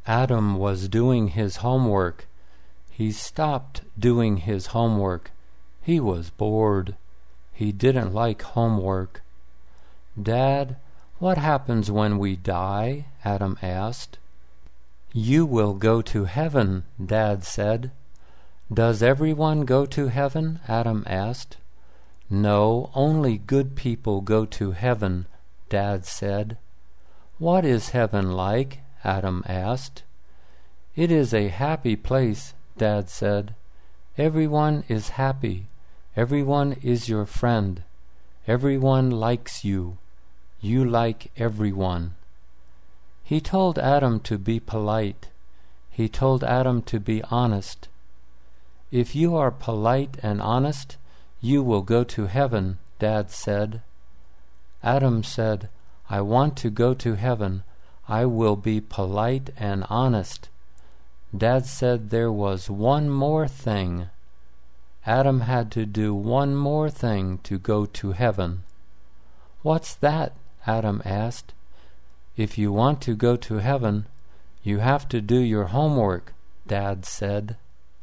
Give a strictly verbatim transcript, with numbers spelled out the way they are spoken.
Adam was doing his homework. He stopped doing his homework. He was bored. He didn't like homework. "Dad, what happens when we die?" Adam asked. "You will go to heaven," Dad said. "Does everyone go to heaven?" Adam asked. "No, only good people go to heaven," Dad said. "What is heaven like?" Adam asked. "It is a happy place," Dad said. "Everyone is happy. Everyone is your friend. Everyone likes you. You like everyone." He told Adam to be polite. He told Adam to be honest. "If you are polite and honest, you will go to heaven," Dad said. Adam said, "I want to go to heaven. I will be polite and honest." Dad said there was one more thing. Adam had to do one more thing to go to heaven. "What's that?" Adam asked. "If you want to go to heaven, you have to do your homework," Dad said.